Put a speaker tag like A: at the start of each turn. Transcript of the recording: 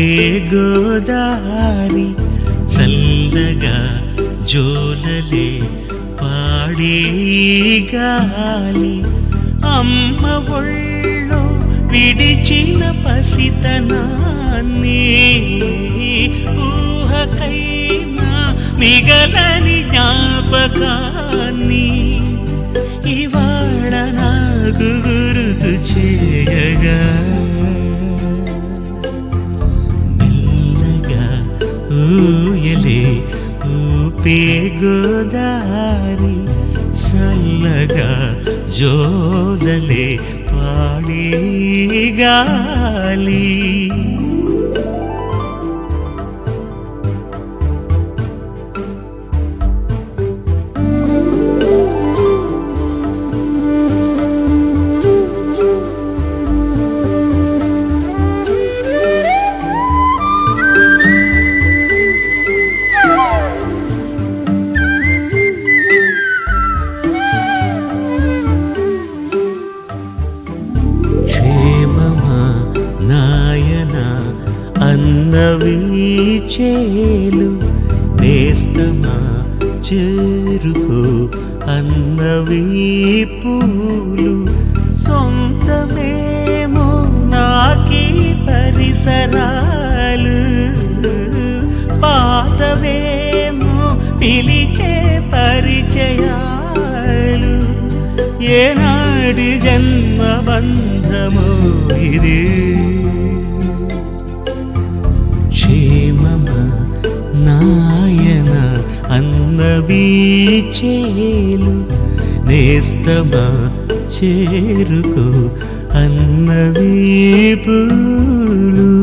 A: గోదారి చల్లగా జోలలే పాడే గాలి అమ్మ ఒళ్ళో విడిచిన పసితనాన్ని ఊహకైనా మిగలని జ్ఞాపకాన్ని ఇవాళ నాకు గుర్తు చేయగా మెల్లగా ఊయలే ఊపే గోదారి చల్లగా జోలలే పాడే గాలి అన్నవి చేలు నేస్తమా చేరుకో అన్నవి పూలు సొంతమేమో నాకీ పరిసరాలు పాతవేమో పిలిచే పరిచయాలు ఏనాటి జన్మ బంధమో ఇది క్షేమమా నాయన అన్నవి చేలు నేస్తమా చేరుకో అన్నవి పూలు